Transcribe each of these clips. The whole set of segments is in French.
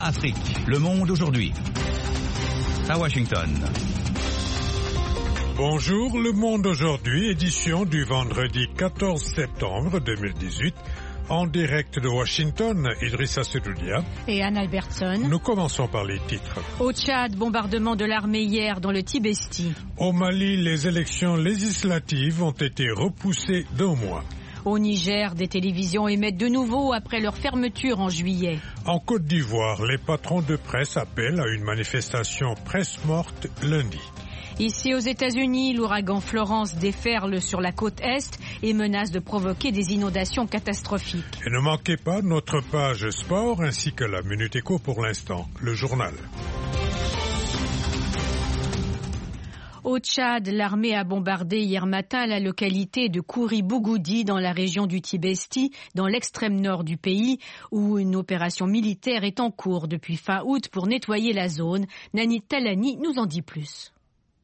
Afrique, le monde aujourd'hui. À Washington. Bonjour, le monde aujourd'hui, édition du vendredi 14 septembre 2018. En direct de Washington, Idrissa Sedoudia et Anne Albertson. Nous commençons par les titres. Au Tchad, bombardement de l'armée hier dans le Tibesti. Au Mali, les élections législatives ont été repoussées d'1 mois. Au Niger, des télévisions émettent de nouveau après leur fermeture en juillet. En Côte d'Ivoire, les patrons de presse appellent à une manifestation presse morte lundi. Ici aux États-Unis, l'ouragan Florence déferle sur la côte Est et menace de provoquer des inondations catastrophiques. Et ne manquez pas notre page sport ainsi que la Minute Éco pour l'instant, le journal. Au Tchad, l'armée a bombardé hier matin la localité de Kouri-Bougoudi dans la région du Tibesti, dans l'extrême nord du pays, où une opération militaire est en cours depuis fin août pour nettoyer la zone. Nani Talani nous en dit plus.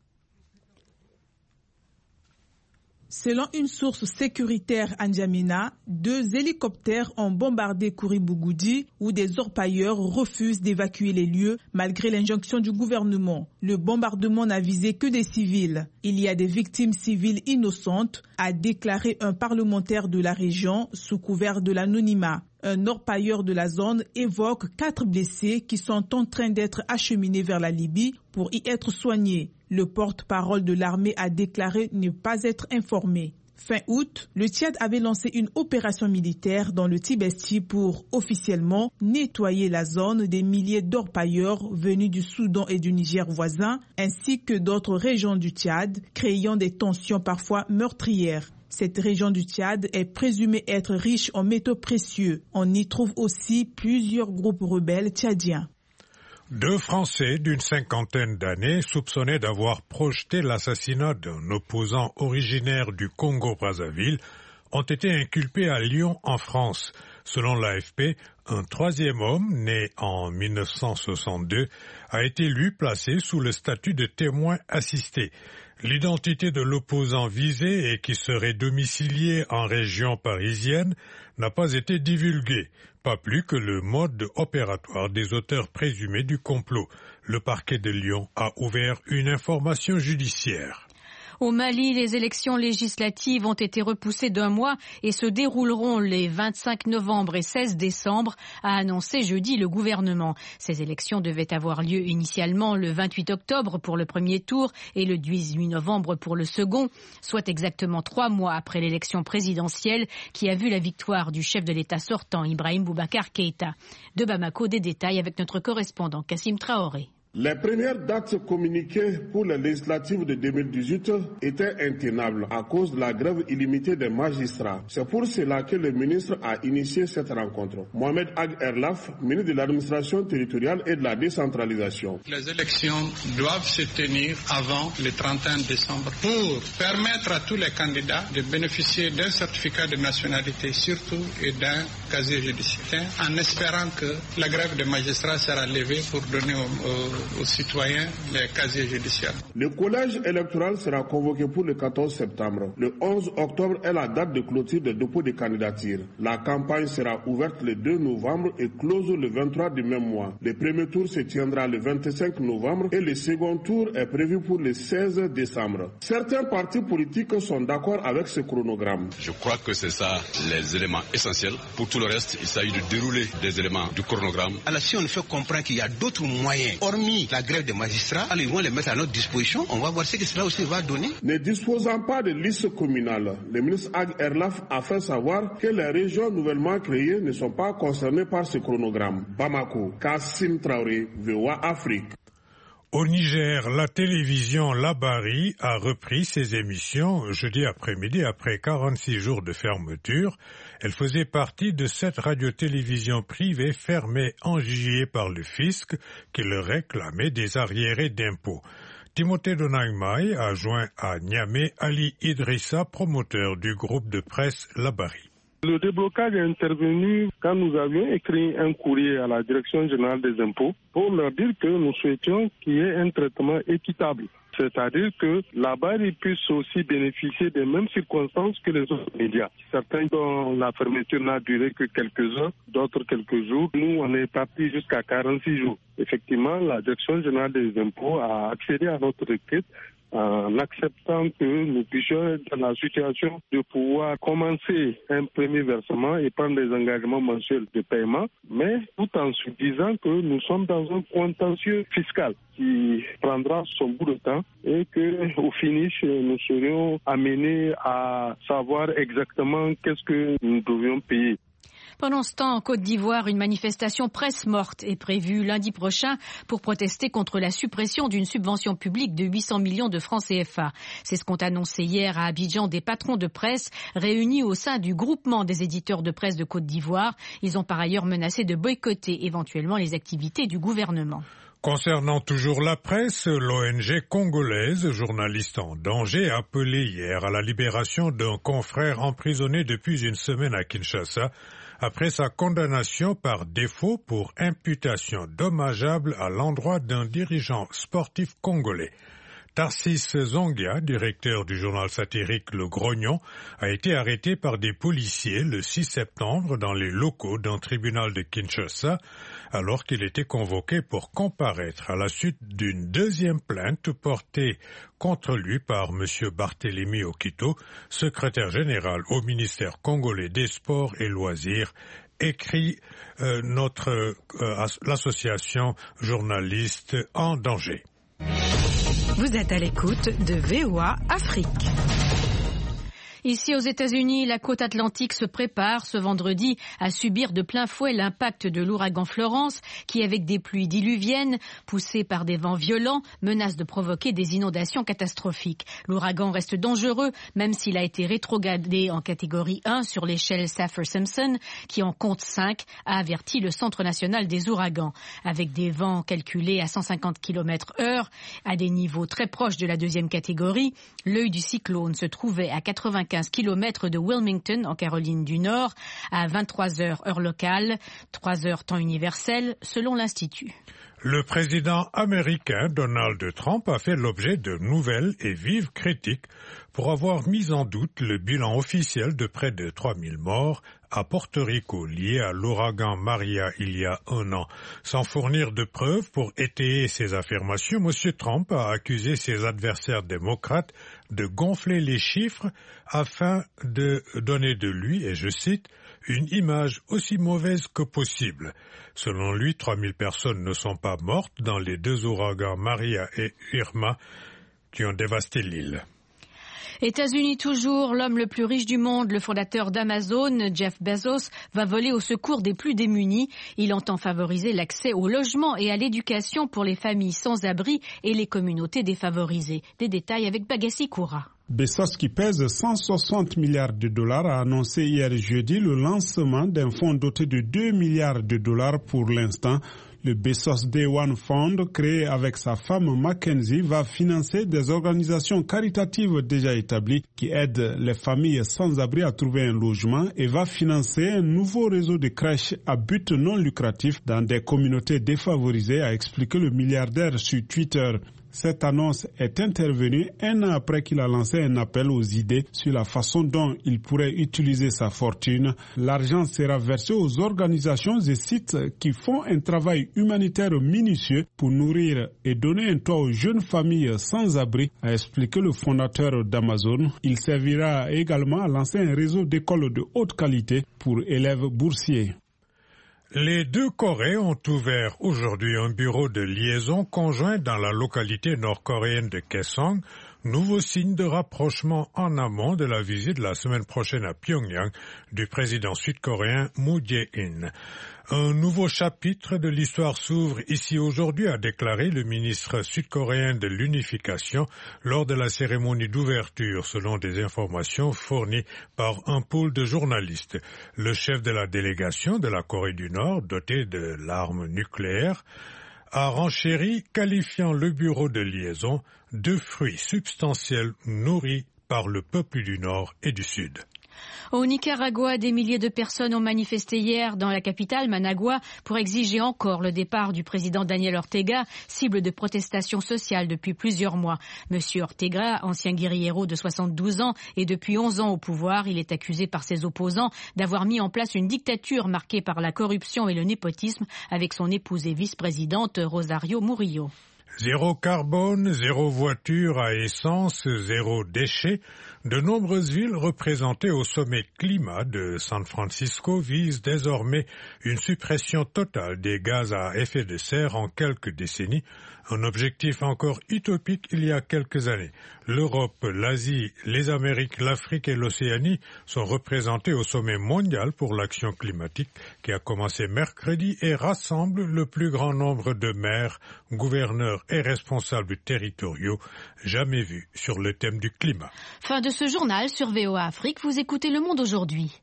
Selon une source sécuritaire à N'Djamena, 2 hélicoptères ont bombardé Kouri-Bougoudi où des orpailleurs refusent d'évacuer les lieux malgré l'injonction du gouvernement. Le bombardement n'a visé que des civils. Il y a des victimes civiles innocentes, a déclaré un parlementaire de la région sous couvert de l'anonymat. Un orpailleur de la zone évoque 4 blessés qui sont en train d'être acheminés vers la Libye pour y être soignés. Le porte-parole de l'armée a déclaré ne pas être informé. Fin août, le Tchad avait lancé une opération militaire dans le Tibesti pour officiellement nettoyer la zone des milliers d'orpailleurs venus du Soudan et du Niger voisins, ainsi que d'autres régions du Tchad, créant des tensions parfois meurtrières. Cette région du Tchad est présumée être riche en métaux précieux. On y trouve aussi plusieurs groupes rebelles tchadiens. 2 Français d'une 50aine d'années soupçonnés d'avoir projeté l'assassinat d'un opposant originaire du Congo-Brazzaville ont été inculpés à Lyon en France. Selon l'AFP, un 3e homme, né en 1962, a été lui placé sous le statut de témoin assisté. L'identité de l'opposant visé et qui serait domicilié en région parisienne n'a pas été divulguée, pas plus que le mode opératoire des auteurs présumés du complot. Le parquet de Lyon a ouvert une information judiciaire. Au Mali, les élections législatives ont été repoussées d'1 mois et se dérouleront les 25 novembre et 16 décembre, a annoncé jeudi le gouvernement. Ces élections devaient avoir lieu initialement le 28 octobre pour le premier tour et le 18 novembre pour le second, soit exactement 3 mois après l'élection présidentielle qui a vu la victoire du chef de l'État sortant, Ibrahim Boubacar Keïta. De Bamako, des détails avec notre correspondant Kassim Traoré. Les premières dates communiquées pour les législatives de 2018 étaient intenables à cause de la grève illimitée des magistrats. C'est pour cela que le ministre a initié cette rencontre. Mohamed Ag Erlaf, ministre de l'administration territoriale et de la décentralisation. Les élections doivent se tenir avant le 31 décembre pour permettre à tous les candidats de bénéficier d'un certificat de nationalité surtout et d'un casier judiciaire en espérant que la grève des magistrats sera levée pour donner aux citoyens les casiers judiciaires. Le collège électoral sera convoqué pour le 14 septembre. Le 11 octobre est la date de clôture des dépôts de candidature. La campagne sera ouverte le 2 novembre et close le 23 du même mois. Le premier tour se tiendra le 25 novembre et le second tour est prévu pour le 16 décembre. Certains partis politiques sont d'accord avec ce chronogramme. Je crois que c'est ça les éléments essentiels. Pour tout le reste, il s'agit de dérouler des éléments du chronogramme. Alors si on fait comprendre qu'il y a d'autres moyens, hormis la grève des magistrats, alors ils vont les mettre à notre disposition, on va voir ce que cela aussi va donner. Ne disposant pas de liste communale, le ministre Ag Erlaf a fait savoir que les régions nouvellement créées ne sont pas concernées par ce chronogramme. Bamako, Kassim Traoré, VOA Afrique. Au Niger, la télévision Labari a repris ses émissions jeudi après-midi après 46 jours de fermeture. Elle faisait partie de 7 radios-télévisions privées fermées en juillet par le fisc qui leur réclamait des arriérés d'impôts. Timothée Donaïmaï a joint à Niamey Ali Idrissa, promoteur du groupe de presse Labari. Le déblocage est intervenu quand nous avions écrit un courrier à la Direction générale des impôts pour leur dire que nous souhaitions qu'il y ait un traitement équitable. C'est-à-dire que là-bas, ils puissent aussi bénéficier des mêmes circonstances que les autres médias. Certains dont la fermeture n'a duré que quelques heures, d'autres quelques jours. Nous, on est parti jusqu'à 46 jours. Effectivement, la Direction générale des impôts a accédé à notre requête en acceptant que nous puissions être dans la situation de pouvoir commencer un premier versement et prendre des engagements mensuels de paiement, mais tout en se disant que nous sommes dans un contentieux fiscal qui prendra son bout de temps et qu'au finish, nous serions amenés à savoir exactement qu'est-ce que nous devions payer. Pendant ce temps, en Côte d'Ivoire, une manifestation presse morte est prévue lundi prochain pour protester contre la suppression d'une subvention publique de 800 millions de francs CFA. C'est ce qu'ont annoncé hier à Abidjan des patrons de presse réunis au sein du groupement des éditeurs de presse de Côte d'Ivoire. Ils ont par ailleurs menacé de boycotter éventuellement les activités du gouvernement. Concernant toujours la presse, l'ONG congolaise, journaliste en danger, a appelé hier à la libération d'un confrère emprisonné depuis une semaine à Kinshasa après sa condamnation par défaut pour imputation dommageable à l'endroit d'un dirigeant sportif congolais. Tarsis Zongia, directeur du journal satirique Le Grognon, a été arrêté par des policiers le 6 septembre dans les locaux d'un tribunal de Kinshasa, alors qu'il était convoqué pour comparaître à la suite d'une deuxième plainte portée contre lui par M. Barthélémy Okito, secrétaire général au ministère congolais des Sports et Loisirs, écrit l'association journaliste en danger. Vous êtes à l'écoute de VOA Afrique. Ici aux États-Unis, la côte atlantique se prépare ce vendredi à subir de plein fouet l'impact de l'ouragan Florence qui, avec des pluies diluviennes poussées par des vents violents, menace de provoquer des inondations catastrophiques. L'ouragan reste dangereux, même s'il a été rétrogradé en catégorie 1 sur l'échelle Saffir-Simpson, qui en compte 5, a averti le Centre national des ouragans. Avec des vents calculés à 150 km/h, à des niveaux très proches de la deuxième catégorie, l'œil du cyclone se trouvait à 95 km de Wilmington, en Caroline du Nord, à 23h heure locale, 3h temps universel, selon l'Institut. Le président américain Donald Trump a fait l'objet de nouvelles et vives critiques pour avoir mis en doute le bilan officiel de près de 3000 morts à Porto Rico liés à l'ouragan Maria il y a un an. Sans fournir de preuves pour étayer ses affirmations, M. Trump a accusé ses adversaires démocrates de gonfler les chiffres afin de donner de lui, et je cite, une image aussi mauvaise que possible. Selon lui, 3000 personnes ne sont pas mortes dans les deux ouragans Maria et Irma qui ont dévasté l'île. États-Unis toujours, l'homme le plus riche du monde, le fondateur d'Amazon, Jeff Bezos, va voler au secours des plus démunis. Il entend favoriser l'accès au logement et à l'éducation pour les familles sans abri et les communautés défavorisées. Des détails avec Bagassi Koura. Bezos, qui pèse 160 milliards de dollars, a annoncé hier jeudi le lancement d'un fonds doté de 2 milliards de dollars pour l'instant. Le Bezos Day One Fund, créé avec sa femme Mackenzie, va financer des organisations caritatives déjà établies qui aident les familles sans abri à trouver un logement et va financer un nouveau réseau de crèches à but non lucratif dans des communautés défavorisées, a expliqué le milliardaire sur Twitter. Cette annonce est intervenue un an après qu'il a lancé un appel aux idées sur la façon dont il pourrait utiliser sa fortune. L'argent sera versé aux organisations et sites qui font un travail humanitaire minutieux pour nourrir et donner un toit aux jeunes familles sans abri, a expliqué le fondateur d'Amazon. Il servira également à lancer un réseau d'écoles de haute qualité pour élèves boursiers. Les deux Corées ont ouvert aujourd'hui un bureau de liaison conjoint dans la localité nord-coréenne de Kaesong, nouveau signe de rapprochement en amont de la visite la semaine prochaine à Pyongyang du président sud-coréen Moon Jae-in. Un nouveau chapitre de l'histoire s'ouvre ici aujourd'hui, a déclaré le ministre sud-coréen de l'unification lors de la cérémonie d'ouverture, selon des informations fournies par un pool de journalistes. Le chef de la délégation de la Corée du Nord, doté de l'arme nucléaire, a renchéri, qualifiant le bureau de liaison de fruits substantiels nourris par le peuple du Nord et du Sud. Au Nicaragua, des milliers de personnes ont manifesté hier dans la capitale, Managua, pour exiger encore le départ du président Daniel Ortega, cible de protestations sociales depuis plusieurs mois. Monsieur Ortega, ancien guerriero de 72 ans et depuis 11 ans au pouvoir, il est accusé par ses opposants d'avoir mis en place une dictature marquée par la corruption et le népotisme avec son épouse et vice-présidente Rosario Murillo. Zéro carbone, zéro voiture à essence, zéro déchet. De nombreuses villes représentées au sommet climat de San Francisco visent désormais une suppression totale des gaz à effet de serre en quelques décennies, un objectif encore utopique il y a quelques années. L'Europe, l'Asie, les Amériques, l'Afrique et l'Océanie sont représentés au sommet mondial pour l'action climatique qui a commencé mercredi et rassemble le plus grand nombre de maires, gouverneurs et responsables territoriaux jamais vus sur le thème du climat. Fin de ce journal sur VOA Afrique, vous écoutez Le Monde aujourd'hui.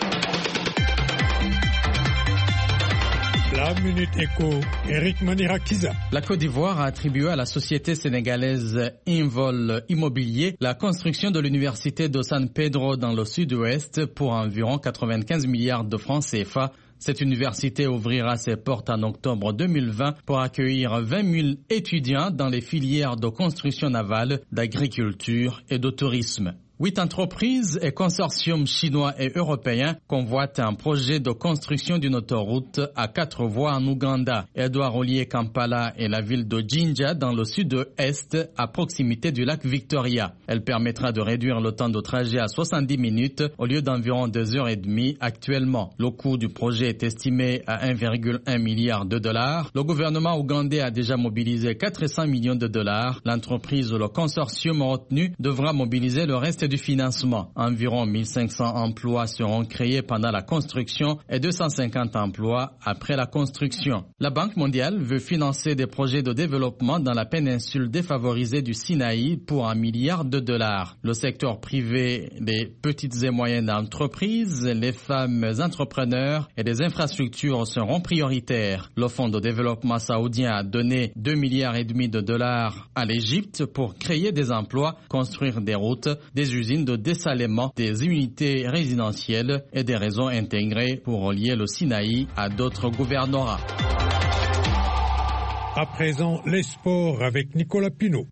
La Minute Éco, Eric Manirakiza. La Côte d'Ivoire a attribué à la société sénégalaise Invol Immobilier la construction de l'université de San Pedro dans le sud-ouest pour environ 95 milliards de francs CFA. Cette université ouvrira ses portes en octobre 2020 pour accueillir 20 000 étudiants dans les filières de construction navale, d'agriculture et de tourisme. 8 entreprises et consortiums chinois et européens convoitent un projet de construction d'une autoroute à 4 voies en Ouganda. Elle doit relier Kampala et la ville de Jinja dans le sud-est à proximité du lac Victoria. Elle permettra de réduire le temps de trajet à 70 minutes au lieu d'environ 2h30 actuellement. Le coût du projet est estimé à 1,1 milliard de dollars. Le gouvernement ougandais a déjà mobilisé 400 millions de dollars. L'entreprise ou le consortium retenu devra mobiliser le reste du financement. Environ 1500 emplois seront créés pendant la construction et 250 emplois après la construction. La Banque mondiale veut financer des projets de développement dans la péninsule défavorisée du Sinaï pour 1 milliard de dollars. Le secteur privé, les petites et moyennes entreprises, les femmes entrepreneurs et les infrastructures seront prioritaires. Le Fonds de développement saoudien a donné 2,5 milliards de dollars à l'Égypte pour créer des emplois, construire des routes, des usines de dessalement, des unités résidentielles et des réseaux intégrés pour relier le Sinaï à d'autres gouvernorats. À présent, les sports avec Nicolas Pinault.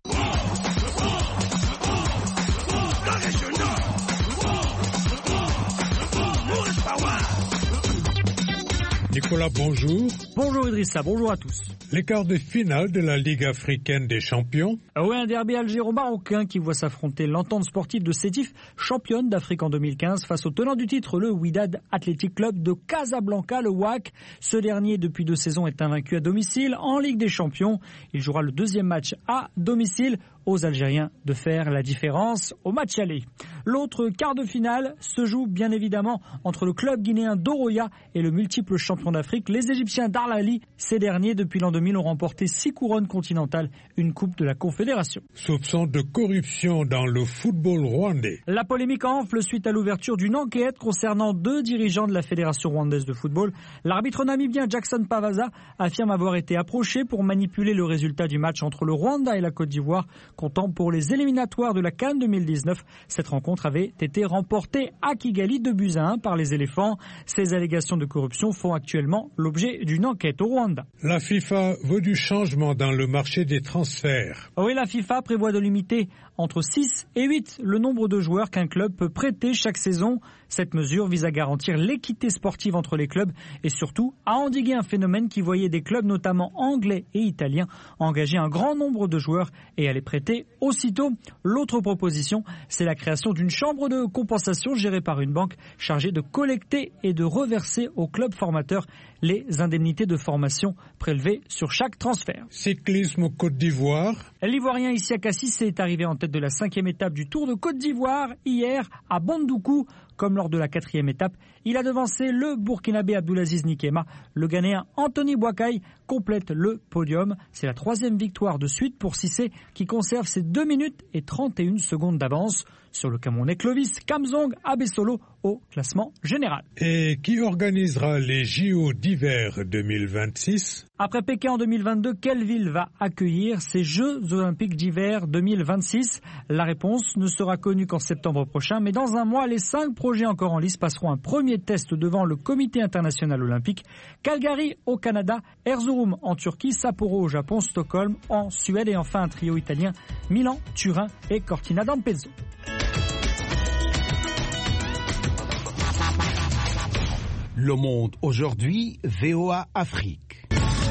Nicolas, bonjour. Bonjour Idrissa, bonjour à tous. Les quarts de finale de la Ligue africaine des champions. Oui, un derby algéro-marocain qui voit s'affronter l'entente sportive de Sétif, championne d'Afrique en 2015, face au tenant du titre, le Wydad Athletic Club de Casablanca, le WAC. Ce dernier, depuis 2 saisons, est invaincu à domicile en Ligue des champions. Il jouera le 2e match à domicile. Aux Algériens de faire la différence au match aller. L'autre quart de finale se joue bien évidemment entre le club guinéen d'Oroya et le multiple champion d'Afrique, les Égyptiens d'Al-Ahly. Ces derniers, depuis l'an 2000, ont remporté 6 couronnes continentales, une coupe de la Confédération. Soupçon de corruption dans le football rwandais. La polémique enfle suite à l'ouverture d'une enquête concernant 2 dirigeants de la Fédération rwandaise de football. L'arbitre namibien Jackson Pavaza affirme avoir été approché pour manipuler le résultat du match entre le Rwanda et la Côte d'Ivoire, comptant pour les éliminatoires de la CAN 2019. Cette rencontre avait été remportée à Kigali 2-1 par les éléphants. Ces allégations de corruption font actuellement l'objet d'une enquête au Rwanda. La FIFA veut du changement dans le marché des transferts. Oui, la FIFA prévoit de limiter entre 6 et 8 le nombre de joueurs qu'un club peut prêter chaque saison. Cette mesure vise à garantir l'équité sportive entre les clubs et surtout à endiguer un phénomène qui voyait des clubs, notamment anglais et italiens, engager un grand nombre de joueurs et à les prêter aussitôt. L'autre proposition, c'est la création d'une chambre de compensation gérée par une banque chargée de collecter et de reverser aux clubs formateurs les indemnités de formation prélevées sur chaque transfert. Cyclisme Côte d'Ivoire. L'Ivoirien Issa Kassis est arrivé en tête de la 5e étape du Tour de Côte d'Ivoire hier à Bandoukou. Comme lors de la 4e étape, Il a devancé le Burkinabé Abdulaziz Nikema. Le Ghanéen Anthony Boakai complète le podium. C'est la 3e victoire de suite pour Cissé qui conserve ses 2 minutes et 31 secondes d'avance sur le Camerounais Clovis Kamzong Abesolo au classement général. Et qui organisera les JO d'hiver 2026 ? Après Pékin en 2022, quelle ville va accueillir ces Jeux Olympiques d'hiver 2026 ? La réponse ne sera connue qu'en septembre prochain, mais dans un mois, les 5 projets encore en lice passeront un premier test devant le Comité international olympique. Calgary au Canada, Erzurum en Turquie, Sapporo au Japon, Stockholm en Suède et enfin un trio italien, Milan, Turin et Cortina d'Ampezzo. Le Monde aujourd'hui, VOA Afrique.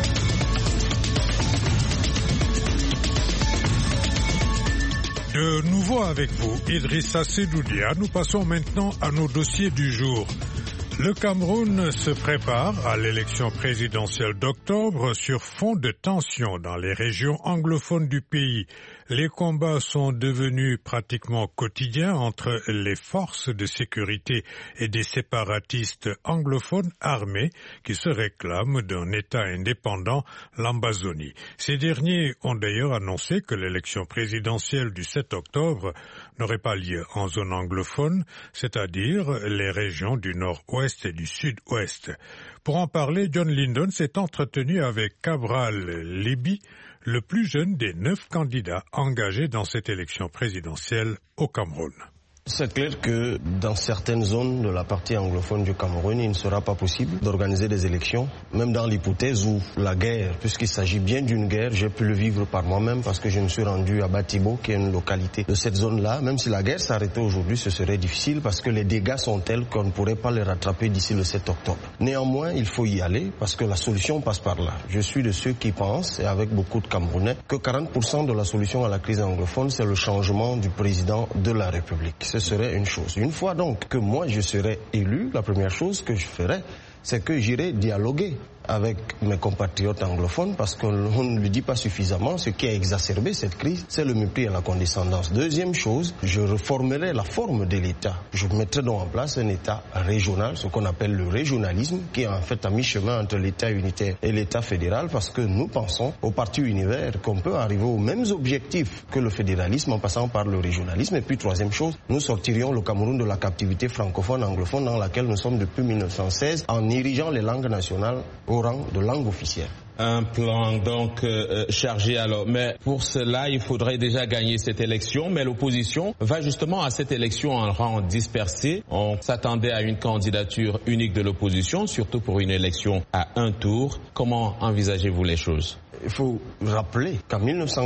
De nouveau avec vous, Idrissa Sedoudia. Nous passons maintenant à nos dossiers du jour. Le Cameroun se prépare à l'élection présidentielle d'octobre sur fond de tensions dans les régions anglophones du pays. Les combats sont devenus pratiquement quotidiens entre les forces de sécurité et des séparatistes anglophones armés qui se réclament d'un État indépendant, l'Ambazonie. Ces derniers ont d'ailleurs annoncé que l'élection présidentielle du 7 octobre n'aurait pas lieu en zone anglophone, c'est-à-dire les régions du nord-ouest et du sud-ouest. Pour en parler, John Lyndon s'est entretenu avec Cabral Libi, le plus jeune des 9 candidats engagés dans cette élection présidentielle au Cameroun. C'est clair que dans certaines zones de la partie anglophone du Cameroun, il ne sera pas possible d'organiser des élections, même dans l'hypothèse où la guerre, puisqu'il s'agit bien d'une guerre, j'ai pu le vivre par moi-même parce que je me suis rendu à Batibo, qui est une localité de cette zone-là. Même si la guerre s'arrêtait aujourd'hui, ce serait difficile parce que les dégâts sont tels qu'on ne pourrait pas les rattraper d'ici le 7 octobre. Néanmoins, il faut y aller parce que la solution passe par là. Je suis de ceux qui pensent, et avec beaucoup de Camerounais, que 40% de la solution à la crise anglophone, c'est le changement du président de la République. Ce serait une chose. Une fois donc que moi je serai élu, la première chose que je ferai, c'est que j'irai dialoguer avec mes compatriotes anglophones parce qu'on ne lui dit pas suffisamment ce qui a exacerbé cette crise, c'est le mépris et la condescendance. Deuxième chose, je reformerai la forme de l'État. Je mettrai donc en place un État régional, ce qu'on appelle le régionalisme, qui est en fait à mi-chemin entre l'État unitaire et l'État fédéral parce que nous pensons au parti univers qu'on peut arriver aux mêmes objectifs que le fédéralisme en passant par le régionalisme. Et puis troisième chose, nous sortirions le Cameroun de la captivité francophone anglophone dans laquelle nous sommes depuis 1916 en érigeant les langues nationales au rang de langue officielle. Un plan donc chargé alors. Mais pour cela, il faudrait déjà gagner cette élection. Mais l'opposition va justement à cette élection en rang dispersé. On s'attendait à une candidature unique de l'opposition, surtout pour une élection à un tour. Comment envisagez-vous les choses ? Il faut rappeler qu'en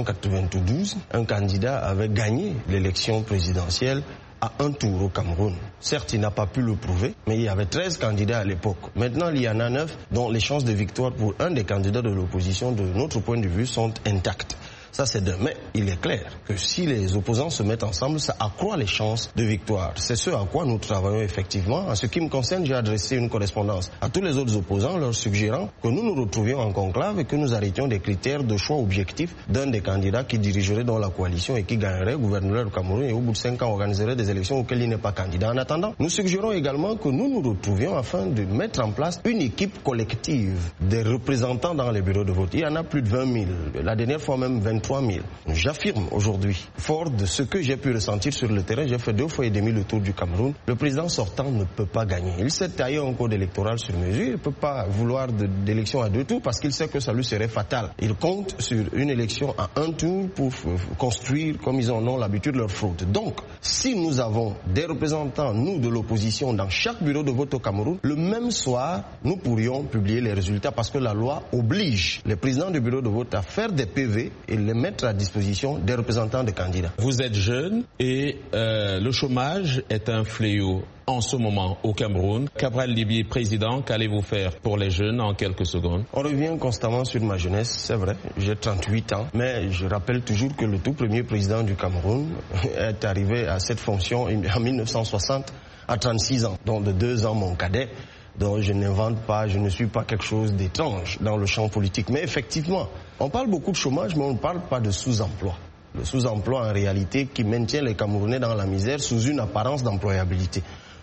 1992, un candidat avait gagné l'élection présidentielle à un tour au Cameroun. Certes, il n'a pas pu le prouver, mais il y avait 13 candidats à l'époque. Maintenant, il y en a 9 dont les chances de victoire pour un des candidats de l'opposition, de notre point de vue, sont intactes. Ça, c'est deux. Mais il est clair que si les opposants se mettent ensemble, ça accroît les chances de victoire. C'est ce à quoi nous travaillons effectivement. En ce qui me concerne, j'ai adressé une correspondance à tous les autres opposants, leur suggérant que nous nous retrouvions en conclave et que nous arrêtions des critères de choix objectifs d'un des candidats qui dirigerait dans la coalition et qui gagnerait, gouvernerait le Cameroun et au bout de 5 ans organiserait des élections auxquelles il n'est pas candidat. En attendant, nous suggérons également que nous nous retrouvions afin de mettre en place une équipe collective des représentants dans les bureaux de vote. Il y en a plus de 20 000. La dernière fois même 23 000. J'affirme aujourd'hui, fort de ce que j'ai pu ressentir sur le terrain, j'ai fait 2 fois et demi le tour du Cameroun, le président sortant ne peut pas gagner. Il s'est taillé un code électoral sur mesure, il ne peut pas vouloir d'élection à 2 tours parce qu'il sait que ça lui serait fatal. Il compte sur une élection à 1 tour pour construire, comme ils en ont l'habitude, leur fraude. Donc, si nous avons des représentants, nous, de l'opposition, dans chaque bureau de vote au Cameroun, le même soir, nous pourrions publier les résultats parce que la loi oblige les présidents du bureau de vote à faire des PV et les mettre à disposition des représentants des candidats. Vous êtes jeune et le chômage est un fléau en ce moment au Cameroun. Cabral Libi, président, qu'allez-vous faire pour les jeunes en quelques secondes? On revient constamment sur ma jeunesse, c'est vrai, j'ai 38 ans, mais je rappelle toujours que le tout premier président du Cameroun est arrivé à cette fonction en 1960 à 36 ans, donc de 2 ans mon cadet. Donc je n'invente pas, je ne suis pas quelque chose d'étrange dans le champ politique. Mais effectivement, on parle beaucoup de chômage, mais on ne parle pas de sous-emploi. Le sous-emploi en réalité qui maintient les Camerounais dans la misère sous une apparence d'employabilité.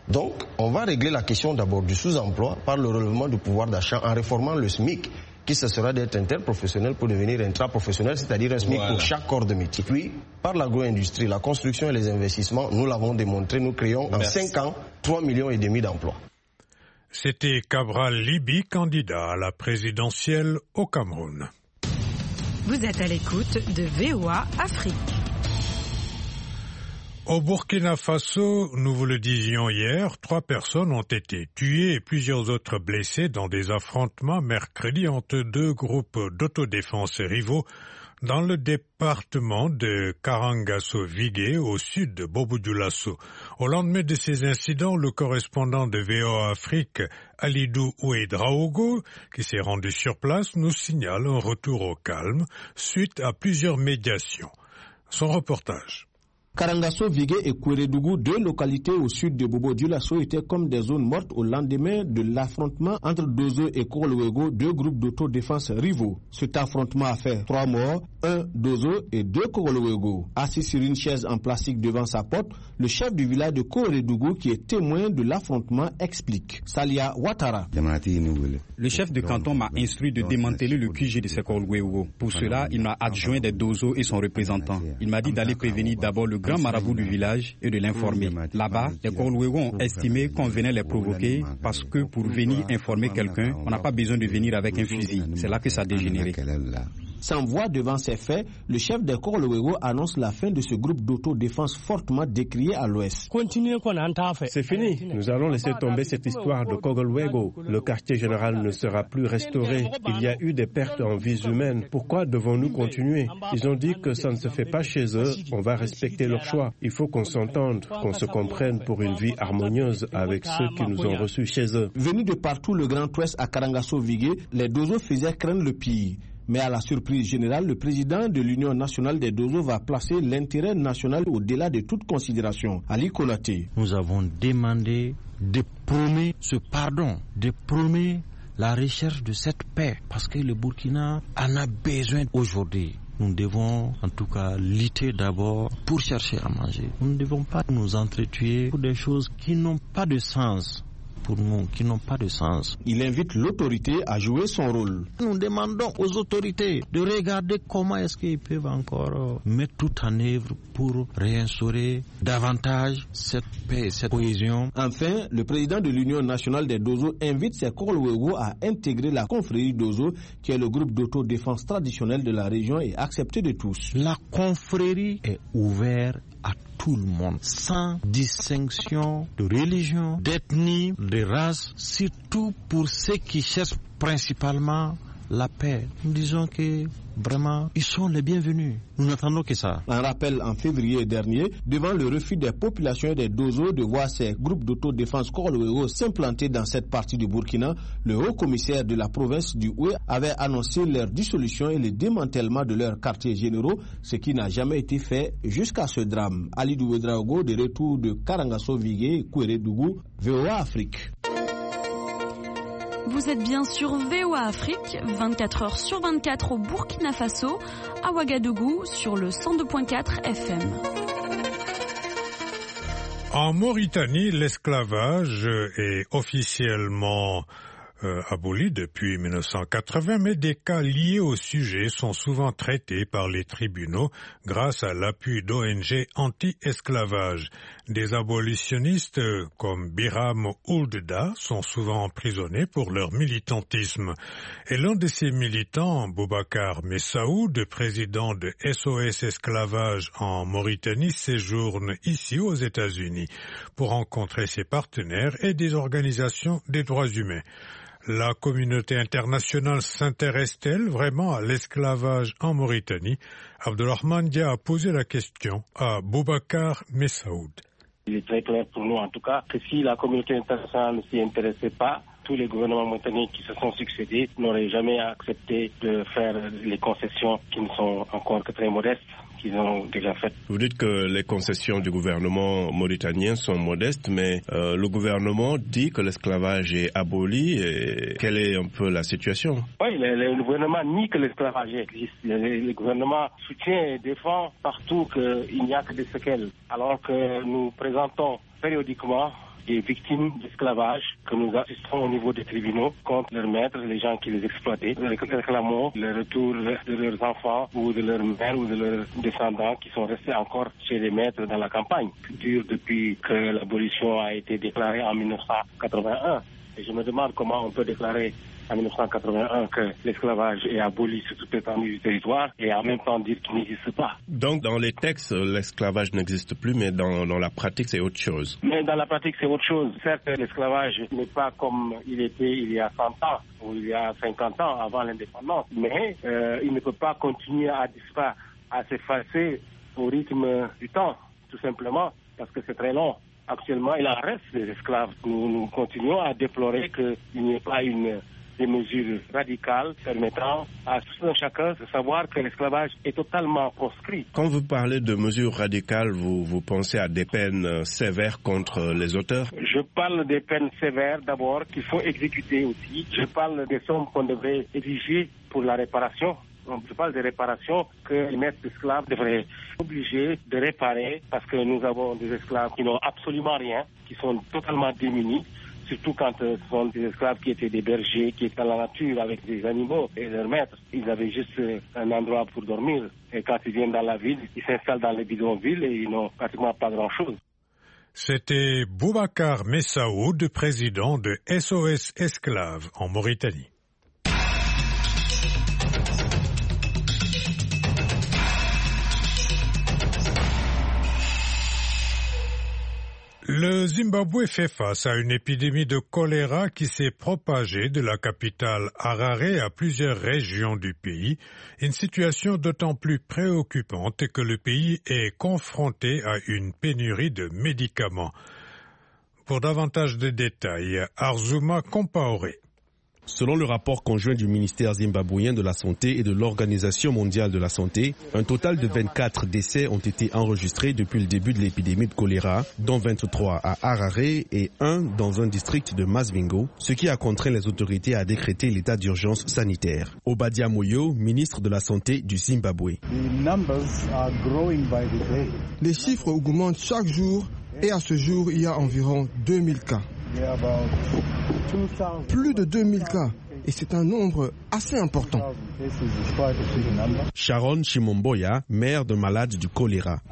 Donc, on va régler la question d'abord du sous-emploi par le relèvement du pouvoir d'achat en réformant le SMIC, qui cessera d'être interprofessionnel pour devenir intraprofessionnel, c'est-à-dire un SMIC pour chaque corps de métier. Puis, par l'agro-industrie, la construction et les investissements, nous l'avons démontré, nous créons en 5 ans 3,5 millions d'emplois. C'était Cabral Libi, candidat à la présidentielle au Cameroun. Vous êtes à l'écoute de VOA Afrique. Au Burkina Faso, nous vous le disions hier, 3 personnes ont été tuées et plusieurs autres blessées dans des affrontements mercredi entre 2 groupes d'autodéfense rivaux dans le département de Karangasso-Vigué, au sud de Bobo-Dioulasso. Au lendemain de ces incidents, le correspondant de VOA Afrique, Alidou Ouedraogo, qui s'est rendu sur place, nous signale un retour au calme suite à plusieurs médiations. Son reportage. Karangasso-Vigué et Kouérédougou, 2 localités au sud de Bobo-Dioulasso, étaient comme des zones mortes au lendemain de l'affrontement entre Dozo et Korolwego, 2 groupes d'autodéfense rivaux. Cet affrontement a fait 3 morts, 1 Dozo et 2 Korolwego. Assis sur une chaise en plastique devant sa porte, le chef du village de Kouérédougou, qui est témoin de l'affrontement, explique. Salia Ouattara. Le chef de canton m'a instruit de démanteler le QG de Sekorwego. Pour cela, il m'a adjoint des Dozo et son représentant. Il m'a dit d'aller prévenir d'abord le grand marabout du village et de l'informer. Là-bas, les Korolwego ont estimé qu'on venait les provoquer parce que pour venir informer quelqu'un, on n'a pas besoin de venir avec un fusil. C'est là que ça a dégénéré. Sans voix devant ces faits, le chef des Korolwego annonce la fin de ce groupe d'autodéfense fortement décrié à l'ouest. C'est fini. Nous allons laisser tomber cette histoire de Korolwego. Le quartier général ne sera plus restauré. Il y a eu des pertes en vies humaines. Pourquoi devons-nous continuer? Ils ont dit que ça ne se fait pas chez eux. On va respecter leur choix. Il faut qu'on s'entende, qu'on se comprenne pour une vie harmonieuse avec ceux qui nous ont reçus chez eux. Venus de partout le Grand Ouest à Karangasso-Vigué, les Dozo faisaient craindre le pire. Mais à la surprise générale, le président de l'Union nationale des Dozo va placer l'intérêt national au-delà de toute considération. Ali Konaté. Nous avons demandé de prôner ce pardon, de prôner la recherche de cette paix, parce que le Burkina en a besoin aujourd'hui. Nous devons en tout cas lutter d'abord pour chercher à manger. Nous ne devons pas nous entretuer pour des choses qui n'ont pas de sens. Pour nous, qui n'ont pas de sens. Il invite l'autorité à jouer son rôle. Nous demandons aux autorités de regarder comment est-ce qu'ils peuvent encore mettre tout en œuvre pour réinstaurer davantage cette paix, cette cohésion. Enfin, le président de l'Union nationale des Dozo invite ses Korolwego à intégrer la confrérie Dozo, qui est le groupe d'autodéfense traditionnel de la région et accepté de tous. La confrérie est ouverte à tout le monde, sans distinction de religion, d'ethnie, de race, surtout pour ceux qui cherchent principalement la paix. Nous disons que vraiment, ils sont les bienvenus. Nous n'attendons que ça. Un rappel en février dernier, devant le refus des populations des Dozo de voir ces groupes d'autodéfense Korolwego s'implanter dans cette partie du Burkina, le haut commissaire de la province du Oué avait annoncé leur dissolution et le démantèlement de leurs quartiers généraux, ce qui n'a jamais été fait jusqu'à ce drame. Alidou Ouedraogo, de retour de Karangasso-Vigué, Kouérédougou, VOA Afrique. Vous êtes bien sur VOA Afrique, 24 heures sur 24 au Burkina Faso, à Ouagadougou, sur le 102.4 FM. En Mauritanie, l'esclavage est officiellement aboli depuis 1980, mais des cas liés au sujet sont souvent traités par les tribunaux grâce à l'appui d'ONG anti-esclavage. Des abolitionnistes comme Biram Ouldda sont souvent emprisonnés pour leur militantisme. Et l'un de ces militants, Boubacar Messaoud, président de SOS Esclavage en Mauritanie, séjourne ici aux États-Unis pour rencontrer ses partenaires et des organisations des droits humains. La communauté internationale s'intéresse-t-elle vraiment à l'esclavage en Mauritanie? Abdelrahman Dia a posé la question à Boubacar Messaoud. Il est très clair pour nous en tout cas que si la communauté internationale ne s'y intéressait pas, tous les gouvernements mauritaniens qui se sont succédés n'auraient jamais accepté de faire les concessions qui ne sont encore que très modestes qu'ils ont déjà faites. Vous dites que les concessions du gouvernement mauritanien sont modestes, mais le gouvernement dit que l'esclavage est aboli. Et quelle est un peu la situation? Oui, le gouvernement nie que l'esclavage existe. Le gouvernement soutient et défend partout qu'il n'y a que des séquelles, alors que nous présentons périodiquement des victimes d'esclavage que nous assistons au niveau des tribunaux contre leurs maîtres, les gens qui les exploitaient. Nous réclamons le retour de leurs enfants ou de leurs mères ou de leurs descendants qui sont restés encore chez les maîtres dans la campagne. Dure depuis que l'abolition a été déclarée en 1981. Et je me demande comment on peut déclarer en 1981 que l'esclavage est aboli sur toute l'étendue du territoire et en même temps dire qu'il n'existe pas. Donc dans les textes, l'esclavage n'existe plus, mais dans la pratique, c'est autre chose. Mais dans la pratique, c'est autre chose. Certes, l'esclavage n'est pas comme il était il y a 100 ans ou il y a 50 ans avant l'indépendance, mais il ne peut pas continuer à disparaître, à s'effacer au rythme du temps, tout simplement, parce que c'est très long. Actuellement, il en reste des esclaves. Nous continuons à déplorer qu'il n'y ait pas des mesures radicales permettant à tout un chacun de savoir que l'esclavage est totalement proscrit. Quand vous parlez de mesures radicales, vous pensez à des peines sévères contre les auteurs? Je parle des peines sévères d'abord qu'il faut exécuter aussi. Je parle des sommes qu'on devrait exiger pour la réparation. Je parle des réparations que les maîtres d'esclaves devraient être obligés de réparer parce que nous avons des esclaves qui n'ont absolument rien, qui sont totalement démunis. Surtout quand ce sont des esclaves qui étaient des bergers, qui étaient dans la nature avec des animaux et leurs maîtres. Ils avaient juste un endroit pour dormir. Et quand ils viennent dans la ville, ils s'installent dans les bidonvilles et ils n'ont pratiquement pas grand-chose. C'était Boubacar Messaoud, président de SOS Esclaves en Mauritanie. Le Zimbabwe fait face à une épidémie de choléra qui s'est propagée de la capitale Harare à plusieurs régions du pays, une situation d'autant plus préoccupante que le pays est confronté à une pénurie de médicaments. Pour davantage de détails, Arzuma Compaoré. Selon le rapport conjoint du ministère zimbabwéen de la Santé et de l'Organisation mondiale de la santé, un total de 24 décès ont été enregistrés depuis le début de l'épidémie de choléra, dont 23 à Harare et 1 dans un district de Masvingo, ce qui a contraint les autorités à décréter l'état d'urgence sanitaire. Obadia Moyo, ministre de la Santé du Zimbabwe. Les chiffres augmentent chaque jour et à ce jour, il y a environ 2000 cas. Plus de 2000 cas, et c'est un nombre assez important. Sharon Chimomboya, mère de malade du choléra.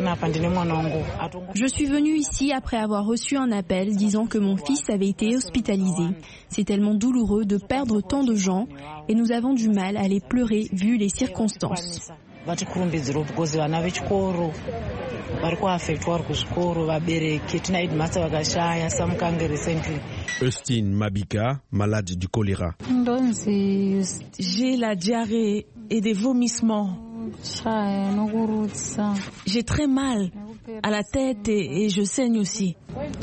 Je suis venue ici après avoir reçu un appel disant que mon fils avait été hospitalisé. C'est tellement douloureux de perdre tant de gens et nous avons du mal à les pleurer vu les circonstances. Eustine Mabika, malade du choléra. J'ai la diarrhée et des vomissements. J'ai très mal à la tête et je saigne aussi.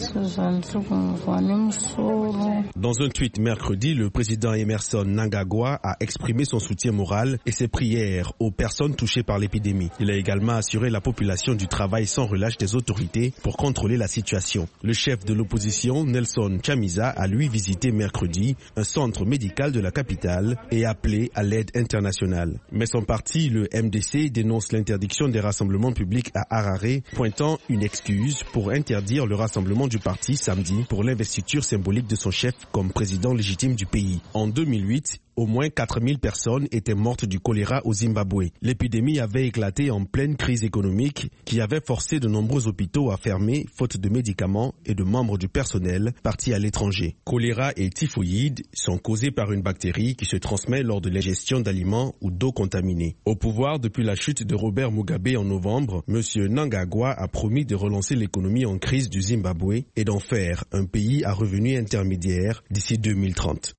Dans un tweet mercredi, le président Emerson Mnangagwa a exprimé son soutien moral et ses prières aux personnes touchées par l'épidémie. Il a également assuré la population du travail sans relâche des autorités pour contrôler la situation. Le chef de l'opposition, Nelson Chamisa, a lui visité mercredi un centre médical de la capitale et appelé à l'aide internationale. Mais son parti, le MDC, dénonce l'interdiction des rassemblements publics à Harare, pointant une excuse pour interdire le rassemblement du parti samedi pour l'investiture symbolique de son chef comme président légitime du pays. En 2008, au moins 4000 personnes étaient mortes du choléra au Zimbabwe. L'épidémie avait éclaté en pleine crise économique qui avait forcé de nombreux hôpitaux à fermer faute de médicaments et de membres du personnel partis à l'étranger. Choléra et typhoïde sont causés par une bactérie qui se transmet lors de l'ingestion d'aliments ou d'eau contaminée. Au pouvoir depuis la chute de Robert Mugabe en novembre, M. Mnangagwa a promis de relancer l'économie en crise du Zimbabwe et d'en faire un pays à revenus intermédiaires d'ici 2030.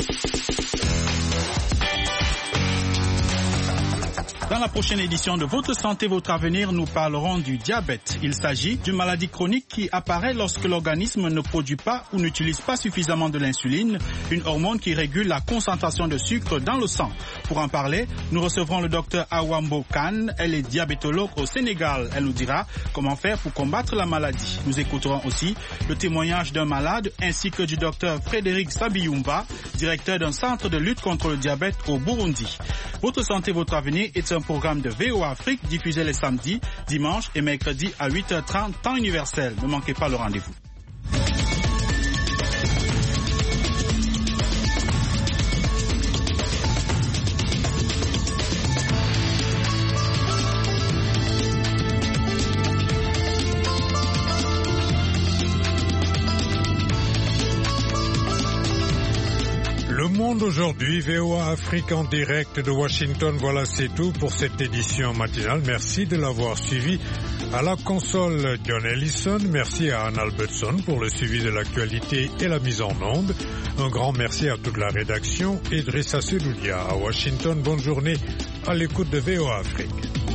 Dans la prochaine édition de Votre Santé, Votre Avenir, nous parlerons du diabète. Il s'agit d'une maladie chronique qui apparaît lorsque l'organisme ne produit pas ou n'utilise pas suffisamment de l'insuline, une hormone qui régule la concentration de sucre dans le sang. Pour en parler, nous recevrons le docteur Awambo Kane. Elle est diabétologue au Sénégal. Elle nous dira comment faire pour combattre la maladie. Nous écouterons aussi le témoignage d'un malade ainsi que du docteur Frédéric Sabiyumba, directeur d'un centre de lutte contre le diabète au Burundi. Votre Santé, Votre Avenir est un programme de VOA Afrique diffusé les samedis, dimanches et mercredis à 8h30 temps universel. Ne manquez pas le rendez-vous. d'aujourd'hui. VOA Afrique en direct de Washington. Voilà, c'est tout pour cette édition matinale. Merci de l'avoir suivi. À la console, John Ellison. Merci à Anne Albertson pour le suivi de l'actualité et la mise en onde. Un grand merci à toute la rédaction et Drissa Sedoulia à Washington. Bonne journée à l'écoute de VOA Afrique.